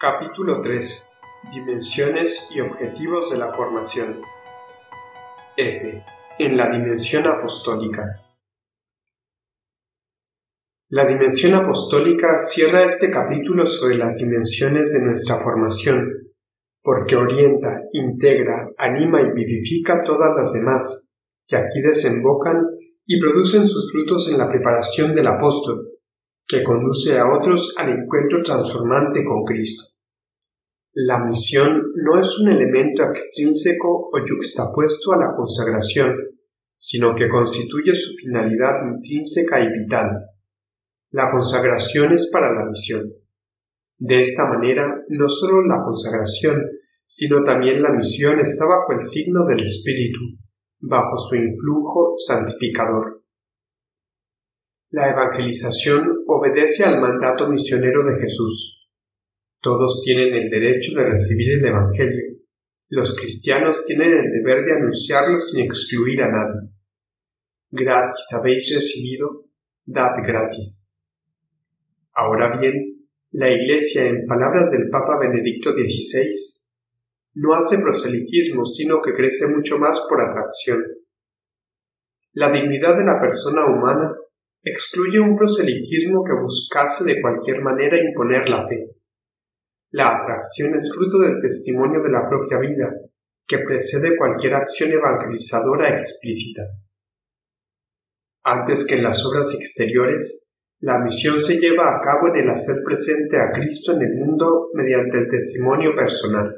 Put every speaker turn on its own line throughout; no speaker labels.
Capítulo 3. Dimensiones y objetivos de la formación. F. En la dimensión apostólica. La dimensión apostólica cierra este capítulo sobre las dimensiones de nuestra formación, porque orienta, integra, anima y vivifica todas las demás, que aquí desembocan y producen sus frutos en la preparación del apóstol, que conduce a otros al encuentro transformante con Cristo. La misión no es un elemento extrínseco o yuxtapuesto a la consagración, sino que constituye su finalidad intrínseca y vital. La consagración es para la misión. De esta manera, no solo la consagración, sino también la misión está bajo el signo del Espíritu, bajo su influjo santificador. La evangelización obedece al mandato misionero de Jesús. Todos tienen el derecho de recibir el Evangelio. Los cristianos tienen el deber de anunciarlo sin excluir a nadie. Gratis habéis recibido, dad gratis. Ahora bien, la Iglesia, en palabras del Papa Benedicto XVI, no hace proselitismo, sino que crece mucho más por atracción. La dignidad de la persona humana excluye un proselitismo que buscase de cualquier manera imponer la fe. La atracción es fruto del testimonio de la propia vida, que precede cualquier acción evangelizadora explícita. Antes que en las obras exteriores, la misión se lleva a cabo en el hacer presente a Cristo en el mundo mediante el testimonio personal.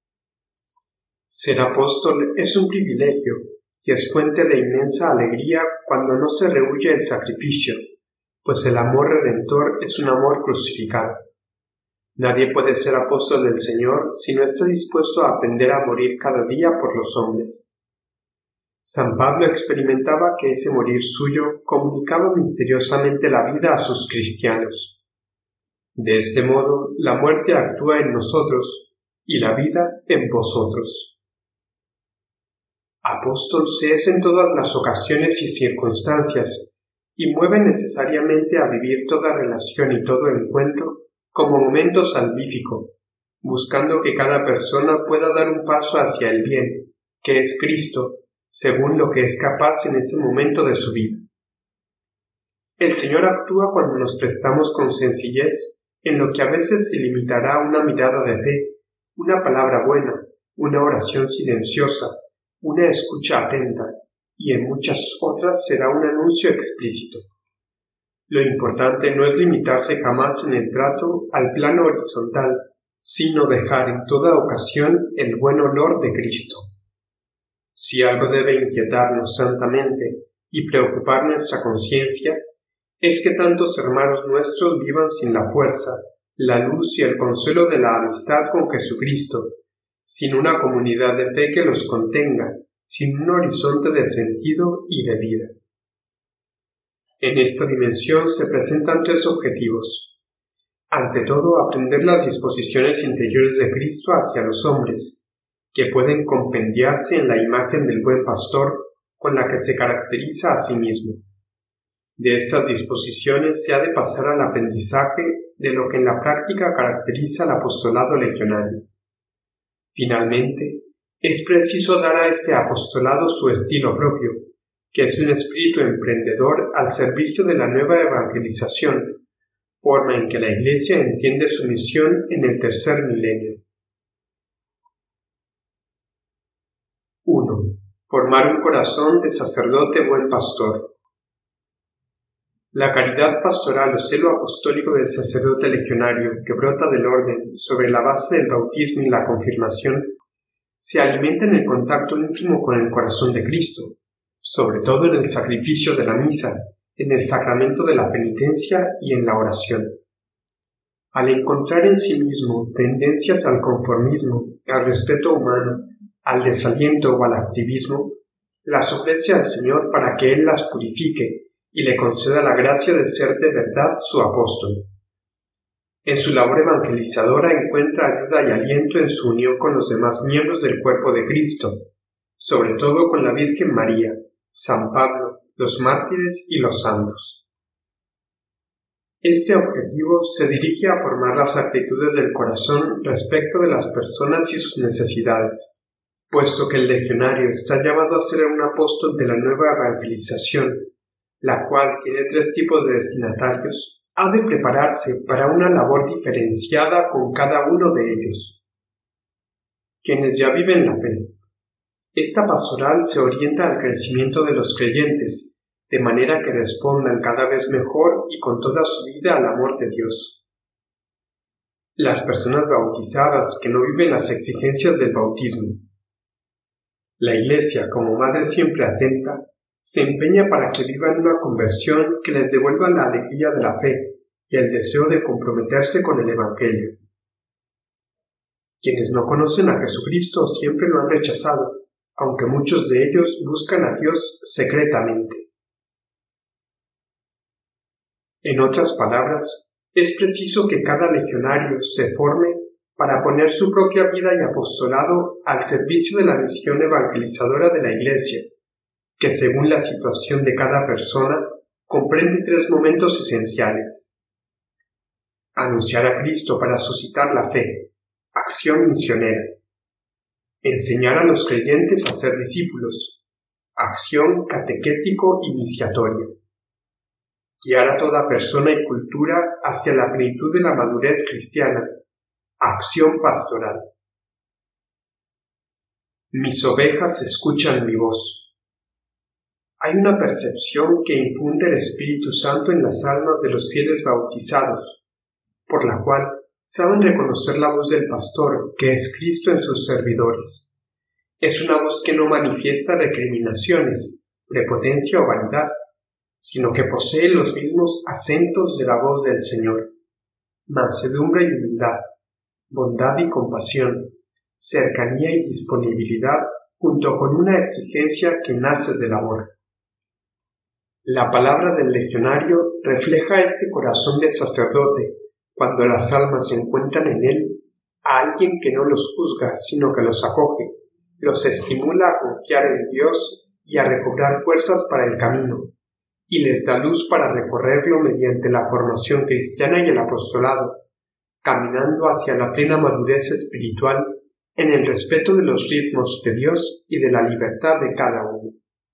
Ser apóstol es un privilegio y es fuente de inmensa alegría cuando no se rehúye el sacrificio, pues el amor redentor es un amor crucificado. Nadie puede ser apóstol del Señor si no está dispuesto a aprender a morir cada día por los hombres. San Pablo experimentaba que ese morir suyo comunicaba misteriosamente la vida a sus cristianos. De este modo, la muerte actúa en nosotros y la vida en vosotros. Apóstol se es en todas las ocasiones y circunstancias y mueve necesariamente a vivir toda relación y todo encuentro como momento salvífico, buscando que cada persona pueda dar un paso hacia el bien, que es Cristo, según lo que es capaz en ese momento de su vida. El Señor actúa cuando nos prestamos con sencillez en lo que a veces se limitará a una mirada de fe, una palabra buena, una oración silenciosa, una escucha atenta, y en muchas otras será un anuncio explícito. Lo importante no es limitarse jamás en el trato al plano horizontal, sino dejar en toda ocasión el buen olor de Cristo. Si algo debe inquietarnos santamente y preocupar nuestra conciencia, es que tantos hermanos nuestros vivan sin la fuerza, la luz y el consuelo de la amistad con Jesucristo, sin una comunidad de fe que los contenga, sin un horizonte de sentido y de vida. En esta dimensión se presentan tres objetivos. Ante todo, aprender las disposiciones interiores de Cristo hacia los hombres, que pueden compendiarse en la imagen del buen pastor con la que se caracteriza a sí mismo. De estas disposiciones se ha de pasar al aprendizaje de lo que en la práctica caracteriza al apostolado legionario. Finalmente, es preciso dar a este apostolado su estilo propio, que es un espíritu emprendedor al servicio de la nueva evangelización, forma en que la Iglesia entiende su misión en el tercer milenio. 1. Formar un corazón de sacerdote buen pastor. La caridad pastoral o celo apostólico del sacerdote legionario que brota del orden sobre la base del bautismo y la confirmación se alimenta en el contacto íntimo con el corazón de Cristo, sobre todo en el sacrificio de la misa, en el sacramento de la penitencia y en la oración. Al encontrar en sí mismo tendencias al conformismo, al respeto humano, al desaliento o al activismo, las ofrece al Señor para que Él las purifique y le conceda la gracia de ser de verdad su apóstol. En su labor evangelizadora encuentra ayuda y aliento en su unión con los demás miembros del cuerpo de Cristo, sobre todo con la Virgen María, San Pablo, los mártires y los santos. Este objetivo se dirige a formar las actitudes del corazón respecto de las personas y sus necesidades, puesto que el legionario está llamado a ser un apóstol de la nueva evangelización, la cual tiene 3 tipos de destinatarios. Ha de prepararse para una labor diferenciada con cada uno de ellos. Quienes ya viven la fe. Esta pastoral se orienta al crecimiento de los creyentes, de manera que respondan cada vez mejor y con toda su vida al amor de Dios. Las personas bautizadas que no viven las exigencias del bautismo. La Iglesia, como madre siempre atenta, se empeña para que vivan una conversión que les devuelva la alegría de la fe y el deseo de comprometerse con el Evangelio. Quienes no conocen a Jesucristo siempre lo han rechazado, aunque muchos de ellos buscan a Dios secretamente. En otras palabras, es preciso que cada legionario se forme para poner su propia vida y apostolado al servicio de la misión evangelizadora de la Iglesia, que según la situación de cada persona comprende 3 momentos esenciales. Anunciar a Cristo para suscitar la fe, acción misionera. Enseñar a los creyentes a ser discípulos, acción catequético-iniciatoria. Guiar a toda persona y cultura hacia la plenitud de la madurez cristiana, acción pastoral. Mis ovejas escuchan mi voz. Hay una percepción que infunde el Espíritu Santo en las almas de los fieles bautizados, por la cual saben reconocer la voz del pastor, que es Cristo en sus servidores. Es una voz que no manifiesta recriminaciones, prepotencia o vanidad, sino que posee los mismos acentos de la voz del Señor: mansedumbre y humildad, bondad y compasión, cercanía y disponibilidad, junto con una exigencia que nace del amor. La palabra del legionario refleja este corazón de sacerdote cuando las almas encuentran en él a alguien que no los juzga, sino que los acoge, los estimula a confiar en Dios y a recobrar fuerzas para el camino, y les da luz para recorrerlo mediante la formación cristiana y el apostolado, caminando hacia la plena madurez espiritual en el respeto de los ritmos de Dios y de la libertad de cada uno.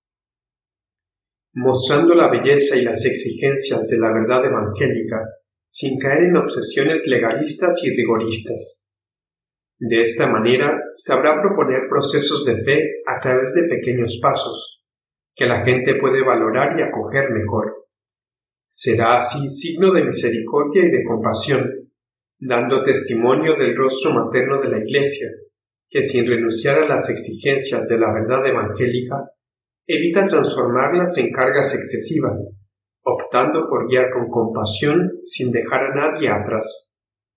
Mostrando la belleza y las exigencias de la verdad evangélica, sin caer en obsesiones legalistas y rigoristas. De esta manera, sabrá proponer procesos de fe a través de pequeños pasos, que la gente puede valorar y acoger mejor. Será así signo de misericordia y de compasión, dando testimonio del rostro materno de la Iglesia, que sin renunciar a las exigencias de la verdad evangélica, evita transformarlas en cargas excesivas, optando por guiar con compasión sin dejar a nadie atrás.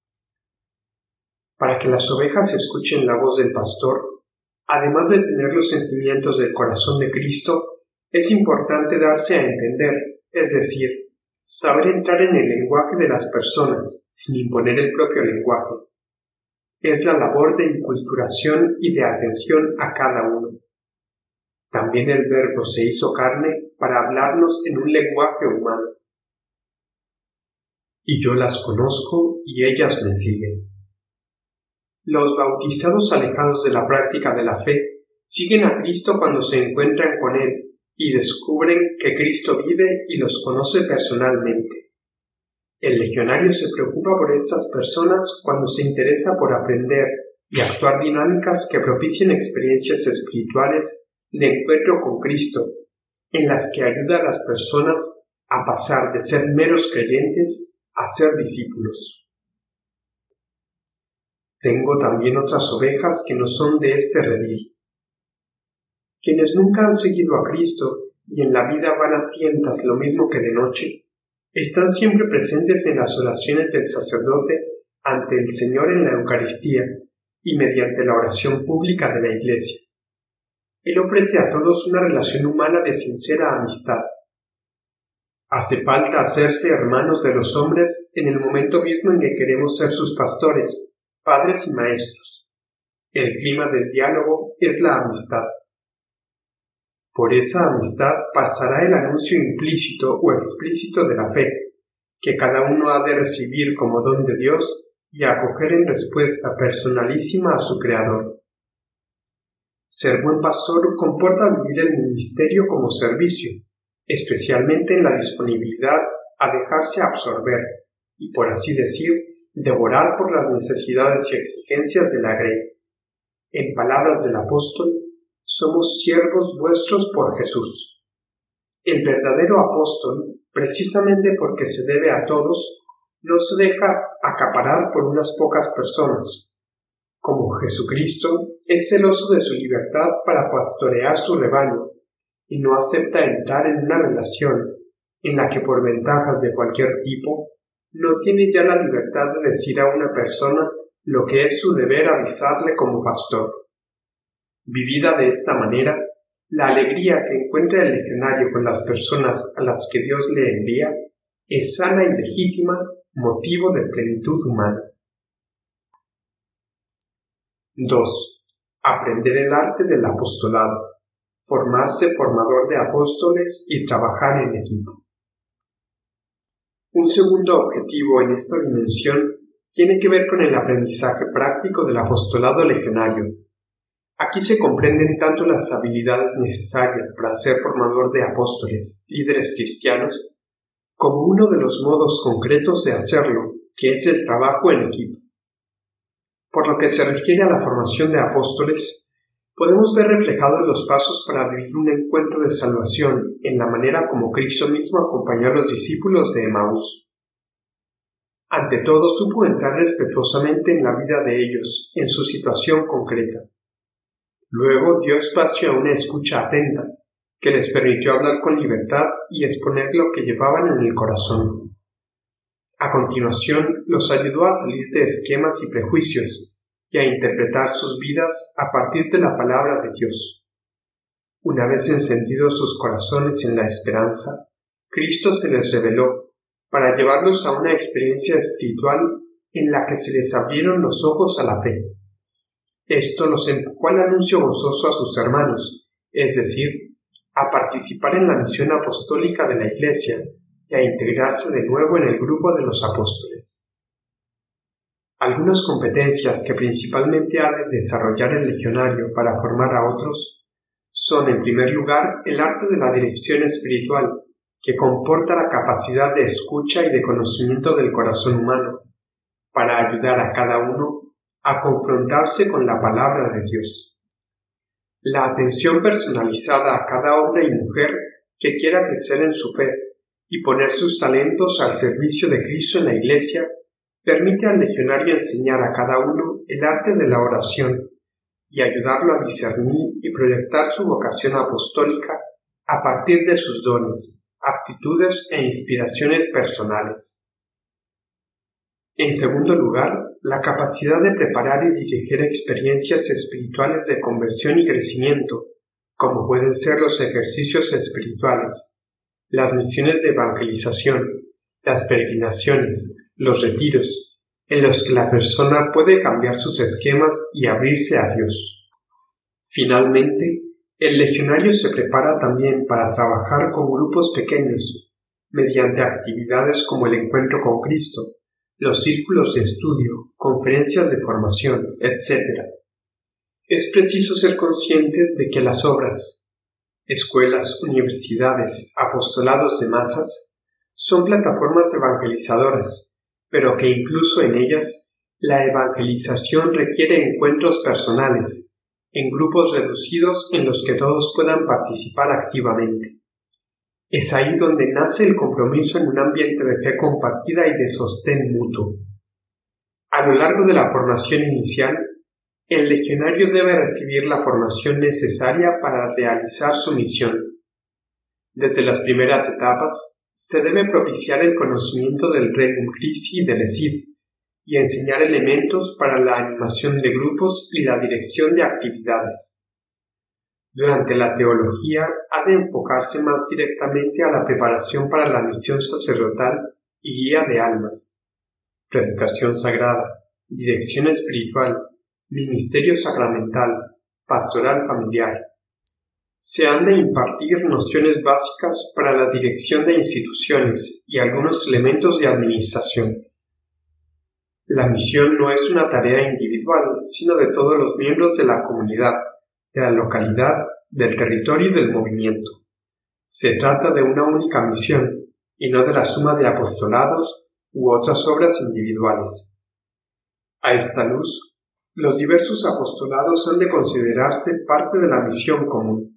Para que las ovejas escuchen la voz del pastor, además de tener los sentimientos del corazón de Cristo, es importante darse a entender, es decir, saber entrar en el lenguaje de las personas sin imponer el propio lenguaje. Es la labor de inculturación y de atención a cada uno. También el Verbo se hizo carne para hablarnos en un lenguaje humano. Y yo las conozco y ellas me siguen. Los bautizados alejados de la práctica de la fe siguen a Cristo cuando se encuentran con Él y descubren que Cristo vive y los conoce personalmente. El legionario se preocupa por estas personas cuando se interesa por aprender y actuar dinámicas que propicien experiencias espirituales de encuentro con Cristo, en las que ayuda a las personas a pasar de ser meros creyentes a ser discípulos. Tengo también otras ovejas que no son de este redil. Quienes nunca han seguido a Cristo y en la vida van a tientas lo mismo que de noche, están siempre presentes en las oraciones del sacerdote ante el Señor en la Eucaristía y mediante la oración pública de la Iglesia. Él ofrece a todos una relación humana de sincera amistad. Hace falta hacerse hermanos de los hombres en el momento mismo en que queremos ser sus pastores, padres y maestros. El clima del diálogo es la amistad. Por esa amistad pasará el anuncio implícito o explícito de la fe, que cada uno ha de recibir como don de Dios y acoger en respuesta personalísima a su Creador. Ser buen pastor comporta vivir el ministerio como servicio, especialmente en la disponibilidad a dejarse absorber y, por así decir, devorar por las necesidades y exigencias de la grey. En palabras del apóstol, somos siervos vuestros por Jesús. El verdadero apóstol, precisamente porque se debe a todos, no se deja acaparar por unas pocas personas. Como Jesucristo, es celoso de su libertad para pastorear su rebaño y no acepta entrar en una relación en la que por ventajas de cualquier tipo no tiene ya la libertad de decir a una persona lo que es su deber avisarle como pastor. Vivida de esta manera, la alegría que encuentra el legionario con las personas a las que Dios le envía es sana y legítima motivo de plenitud humana. 2. Aprender el arte del apostolado. Formarse formador de apóstoles y trabajar en equipo. Un segundo objetivo en esta dimensión tiene que ver con el aprendizaje práctico del apostolado legionario. Aquí se comprenden tanto las habilidades necesarias para ser formador de apóstoles, líderes cristianos, como uno de los modos concretos de hacerlo, que es el trabajo en equipo. Por lo que se refiere a la formación de apóstoles, podemos ver reflejados los pasos para vivir un encuentro de salvación en la manera como Cristo mismo acompañó a los discípulos de Emaús. Ante todo, supo entrar respetuosamente en la vida de ellos, en su situación concreta. Luego dio espacio a una escucha atenta, que les permitió hablar con libertad y exponer lo que llevaban en el corazón. A continuación, los ayudó a salir de esquemas y prejuicios y a interpretar sus vidas a partir de la palabra de Dios. Una vez encendidos sus corazones en la esperanza, Cristo se les reveló para llevarlos a una experiencia espiritual en la que se les abrieron los ojos a la fe. Esto los empujó al anuncio gozoso a sus hermanos, es decir, a participar en la misión apostólica de la Iglesia y a integrarse de nuevo en el grupo de los apóstoles. Algunas competencias que principalmente ha de desarrollar el legionario para formar a otros son, en primer lugar, el arte de la dirección espiritual, que comporta la capacidad de escucha y de conocimiento del corazón humano, para ayudar a cada uno a confrontarse con la palabra de Dios. La atención personalizada a cada hombre y mujer que quiera crecer en su fe y poner sus talentos al servicio de Cristo en la Iglesia permite al legionario enseñar a cada uno el arte de la oración y ayudarlo a discernir y proyectar su vocación apostólica a partir de sus dones, aptitudes e inspiraciones personales. En segundo lugar, la capacidad de preparar y dirigir experiencias espirituales de conversión y crecimiento, como pueden ser los ejercicios espirituales, las misiones de evangelización, las peregrinaciones, los retiros, en los que la persona puede cambiar sus esquemas y abrirse a Dios. Finalmente, el legionario se prepara también para trabajar con grupos pequeños, mediante actividades como el encuentro con Cristo, los círculos de estudio, conferencias de formación, etc. Es preciso ser conscientes de que las obras, escuelas, universidades, apostolados de masas, son plataformas evangelizadoras, pero que incluso en ellas la evangelización requiere encuentros personales, en grupos reducidos en los que todos puedan participar activamente. Es ahí donde nace el compromiso en un ambiente de fe compartida y de sostén mutuo. A lo largo de la formación inicial, el legionario debe recibir la formación necesaria para realizar su misión. Desde las primeras etapas, se debe propiciar el conocimiento del Regnum Christi y del ESID, y enseñar elementos para la animación de grupos y la dirección de actividades. Durante la teología ha de enfocarse más directamente a la preparación para la misión sacerdotal y guía de almas, predicación sagrada, dirección espiritual, ministerio sacramental, pastoral familiar. Se han de impartir nociones básicas para la dirección de instituciones y algunos elementos de administración. La misión no es una tarea individual, sino de todos los miembros de la comunidad, de la localidad, del territorio y del movimiento. Se trata de una única misión, y no de la suma de apostolados u otras obras individuales. A esta luz, los diversos apostolados han de considerarse parte de la misión común.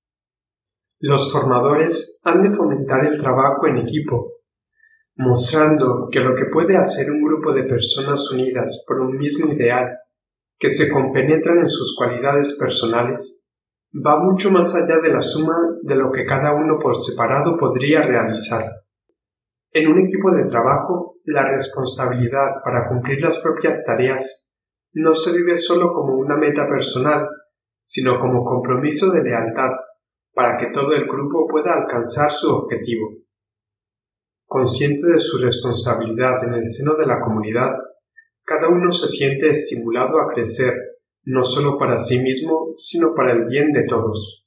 Los formadores han de fomentar el trabajo en equipo, mostrando que lo que puede hacer un grupo de personas unidas por un mismo ideal, que se compenetran en sus cualidades personales, va mucho más allá de la suma de lo que cada uno por separado podría realizar. En un equipo de trabajo, la responsabilidad para cumplir las propias tareas no se vive solo como una meta personal, sino como compromiso de lealtad para que todo el grupo pueda alcanzar su objetivo. Consciente de su responsabilidad en el seno de la comunidad, cada uno se siente estimulado a crecer, no solo para sí mismo, sino para el bien de todos.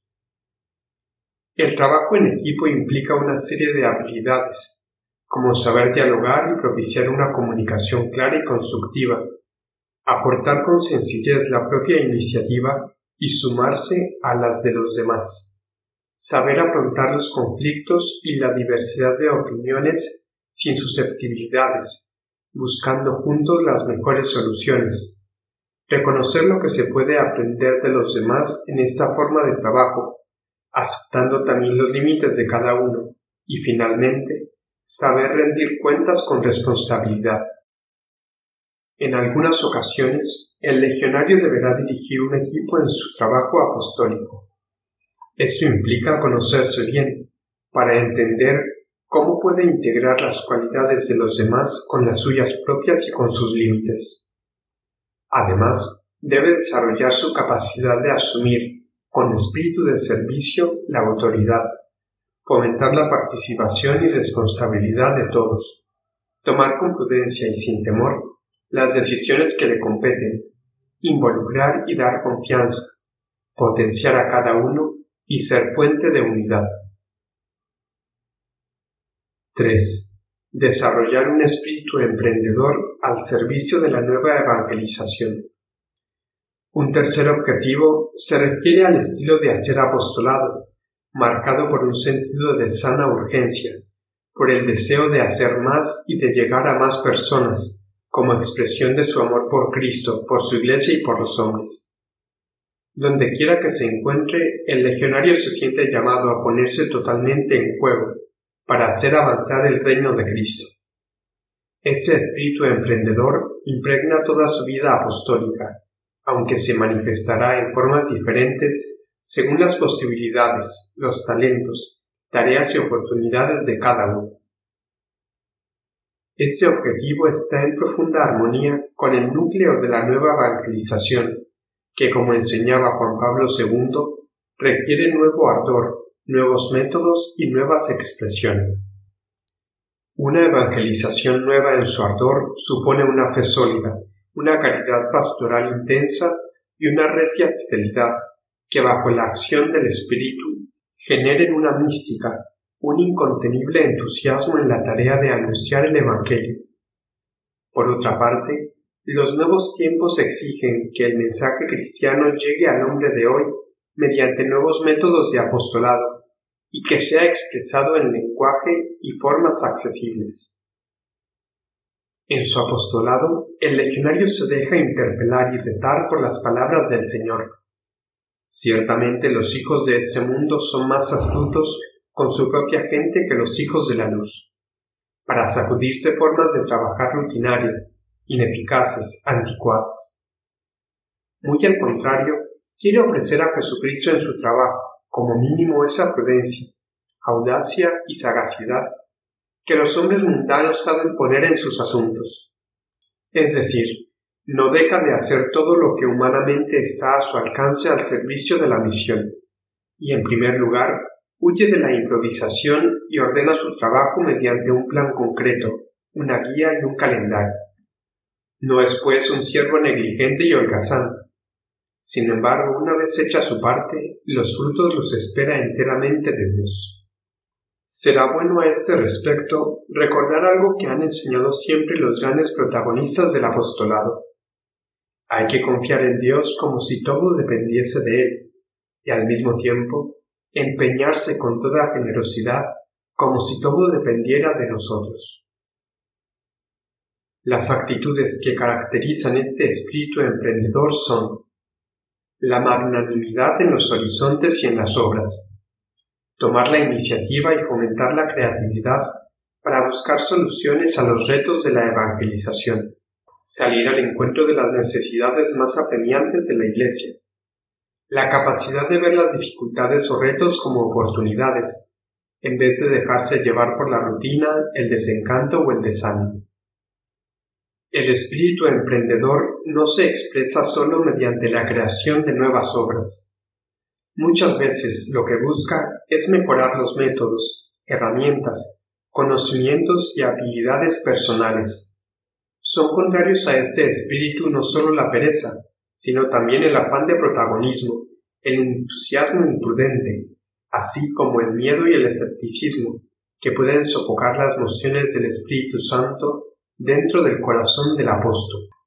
El trabajo en equipo implica una serie de habilidades, como saber dialogar y propiciar una comunicación clara y constructiva, aportar con sencillez la propia iniciativa y sumarse a las de los demás, saber afrontar los conflictos y la diversidad de opiniones sin susceptibilidades, buscando juntos las mejores soluciones, reconocer lo que se puede aprender de los demás en esta forma de trabajo, aceptando también los límites de cada uno, y finalmente, saber rendir cuentas con responsabilidad. En algunas ocasiones, el legionario deberá dirigir un equipo en su trabajo apostólico. Esto implica conocerse bien, para entender cómo puede integrar las cualidades de los demás con las suyas propias y con sus límites. Además, debe desarrollar su capacidad de asumir, con espíritu de servicio, la autoridad, fomentar la participación y responsabilidad de todos, tomar con prudencia y sin temor las decisiones que le competen, involucrar y dar confianza, potenciar a cada uno y ser puente de unidad. 3. Desarrollar un espíritu emprendedor al servicio de la nueva evangelización. Un tercer objetivo se refiere al estilo de hacer apostolado, marcado por un sentido de sana urgencia, por el deseo de hacer más y de llegar a más personas, como expresión de su amor por Cristo, por su Iglesia y por los hombres. Donde quiera que se encuentre, el legionario se siente llamado a ponerse totalmente en juego para hacer avanzar el reino de Cristo. Este espíritu emprendedor impregna toda su vida apostólica, aunque se manifestará en formas diferentes según las posibilidades, los talentos, tareas y oportunidades de cada uno. Este objetivo está en profunda armonía con el núcleo de la nueva evangelización, que, como enseñaba Juan Pablo II, requiere nuevo ardor, nuevos métodos y nuevas expresiones. Una evangelización nueva en su ardor supone una fe sólida, una caridad pastoral intensa y una recia fidelidad que bajo la acción del Espíritu generen una mística, un incontenible entusiasmo en la tarea de anunciar el Evangelio. Por otra parte, los nuevos tiempos exigen que el mensaje cristiano llegue al hombre de hoy mediante nuevos métodos de apostolado y que sea expresado en lenguaje y formas accesibles. En su apostolado, el legionario se deja interpelar y retar por las palabras del Señor. Ciertamente los hijos de este mundo son más astutos con su propia gente que los hijos de la luz. Para sacudirse formas de trabajar rutinarias, ineficaces, anticuadas. Muy al contrario, quiere ofrecer a Jesucristo en su trabajo, como mínimo esa prudencia, audacia y sagacidad que los hombres mundanos saben poner en sus asuntos. Es decir, no deja de hacer todo lo que humanamente está a su alcance al servicio de la misión, y en primer lugar, huye de la improvisación y ordena su trabajo mediante un plan concreto, una guía y un calendario. No es pues un siervo negligente y holgazán, Sin embargo, una vez hecha su parte, los frutos los espera enteramente de Dios. Será bueno a este respecto recordar algo que han enseñado siempre los grandes protagonistas del apostolado. Hay que confiar en Dios como si todo dependiese de Él, y al mismo tiempo empeñarse con toda generosidad como si todo dependiera de nosotros. Las actitudes que caracterizan este espíritu emprendedor son la magnanimidad en los horizontes y en las obras, tomar la iniciativa y fomentar la creatividad para buscar soluciones a los retos de la evangelización, salir al encuentro de las necesidades más apremiantes de la Iglesia, la capacidad de ver las dificultades o retos como oportunidades, en vez de dejarse llevar por la rutina, el desencanto o el desánimo. El espíritu emprendedor no se expresa solo mediante la creación de nuevas obras. Muchas veces lo que busca es mejorar los métodos, herramientas, conocimientos y habilidades personales. Son contrarios a este espíritu no solo la pereza, sino también el afán de protagonismo, el entusiasmo imprudente, así como el miedo y el escepticismo, que pueden sofocar las mociones del Espíritu Santo dentro del corazón del apóstol.